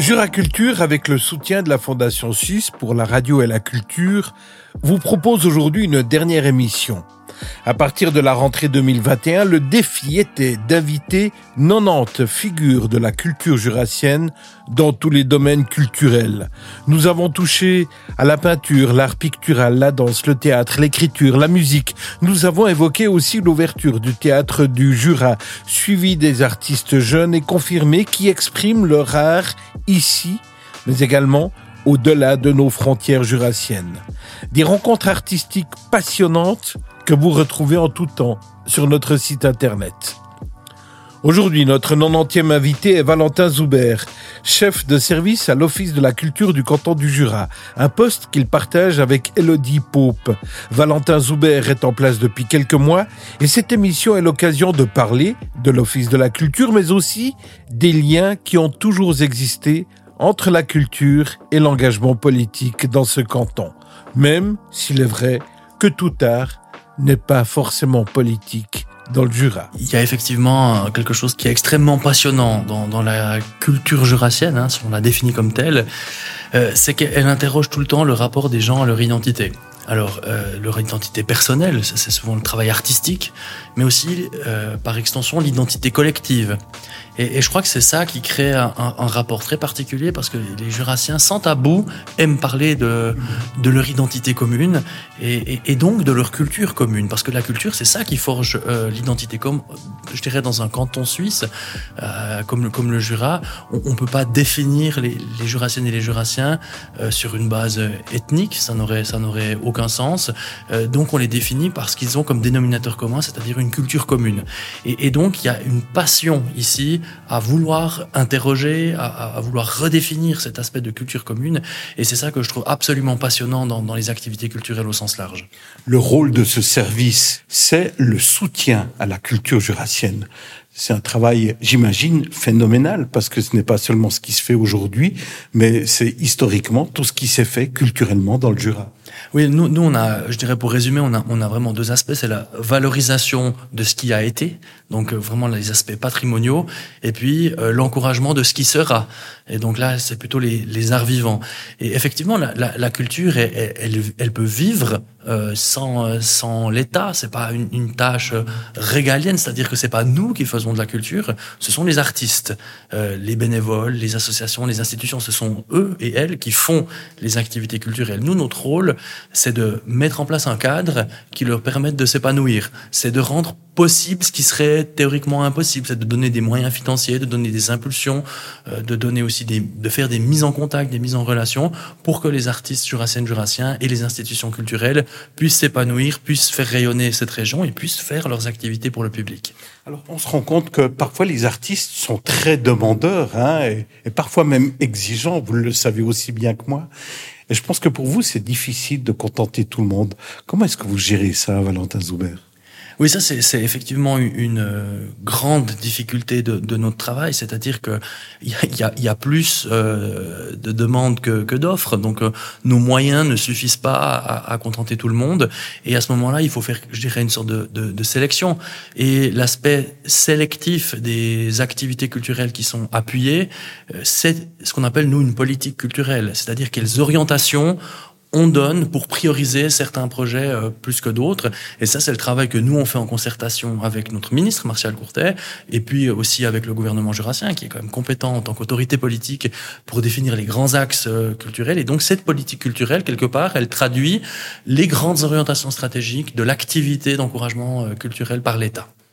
Jura Culture, avec le soutien de la Fondation Suisse pour la radio et la culture, vous propose aujourd'hui une dernière émission. À partir de la rentrée 2021, le défi était d'inviter 90 figures de la culture jurassienne dans tous les domaines culturels. Nous avons touché à la peinture, l'art pictural, la danse, le théâtre, l'écriture, la musique. Nous avons évoqué aussi l'ouverture du théâtre du Jura, suivi des artistes jeunes et confirmés qui expriment leur art ici, mais également au-delà de nos frontières jurassiennes. Des rencontres artistiques passionnantes que vous retrouvez en tout temps sur notre site internet. Aujourd'hui, notre 90e invité est Valentin Zoubert, chef de service à l'Office de la culture du canton du Jura, un poste qu'il partage avec Élodie Pope. Valentin Zoubert est en place depuis quelques mois et cette émission est l'occasion de parler de l'Office de la culture, mais aussi des liens qui ont toujours existé entre la culture et l'engagement politique dans ce canton, même s'il est vrai que tout art n'est pas forcément politique dans le Jura. Il y a effectivement quelque chose qui est extrêmement passionnant dans la culture jurassienne, si on la définit comme telle, c'est qu'elle interroge tout le temps le rapport des gens à leur identité. Alors, leur identité personnelle, c'est souvent le travail artistique, mais aussi, par extension, l'identité collective. Et je crois que c'est ça qui crée un rapport très particulier, parce que les Jurassiens, sans tabou, aiment parler de leur identité commune et donc de leur culture commune. Parce que la culture, c'est ça qui forge l'identité. Comme, je dirais, dans un canton suisse, comme le Jura, on peut pas définir les Jurassiennes et les Jurassiens sur une base ethnique, ça n'aurait aucun sens. Donc on les définit parce qu'ils ont comme dénominateur commun, c'est-à-dire une culture commune. Et donc il y a une passion ici à vouloir interroger, à vouloir redéfinir cet aspect de culture commune. Et c'est ça que je trouve absolument passionnant dans les activités culturelles au sens large. Le rôle de ce service, c'est le soutien à la culture jurassienne. C'est un travail, j'imagine, phénoménal, parce que ce n'est pas seulement ce qui se fait aujourd'hui, mais c'est historiquement tout ce qui s'est fait culturellement dans le Jura. Oui, nous on a, je dirais pour résumer, on a vraiment deux aspects. C'est la valorisation de ce qui a été, donc vraiment les aspects patrimoniaux, et puis l'encouragement de ce qui sera. Et donc là, c'est plutôt les arts vivants. Et effectivement, la culture, elle peut vivre sans l'État. C'est pas une tâche régalienne, c'est-à-dire que c'est pas nous qui faisons de la culture, ce sont les artistes, les bénévoles, les associations, les institutions. Ce sont eux et elles qui font les activités culturelles. Nous, notre rôle, c'est de mettre en place un cadre qui leur permette de s'épanouir. C'est de rendre possible ce qui serait théoriquement impossible. C'est de donner des moyens financiers, de donner des impulsions, de donner aussi de faire des mises en contact, des mises en relation pour que les artistes jurassiennes, jurassiens et les institutions culturelles puissent s'épanouir, puissent faire rayonner cette région et puissent faire leurs activités pour le public. Alors, on se rend compte que parfois les artistes sont très demandeurs, et parfois même exigeants. Vous le savez aussi bien que moi. Et je pense que pour vous, c'est difficile de contenter tout le monde. Comment est-ce que vous gérez ça, Valentin Zoubert ? Oui, ça c'est effectivement une grande difficulté de notre travail, c'est-à-dire que il y a plus de demandes que d'offres, donc nos moyens ne suffisent pas à contenter tout le monde, et à ce moment-là, il faut faire, je dirais, une sorte de sélection. Et l'aspect sélectif des activités culturelles qui sont appuyées, c'est ce qu'on appelle nous une politique culturelle, c'est-à-dire quelles orientations on donne pour prioriser certains projets plus que d'autres. Et ça, c'est le travail que nous, on fait en concertation avec notre ministre, Martial Courtet, et puis aussi avec le gouvernement jurassien, qui est quand même compétent en tant qu'autorité politique pour définir les grands axes culturels. Et donc, cette politique culturelle, quelque part, elle traduit les grandes orientations stratégiques de l'activité d'encouragement culturel par l'État.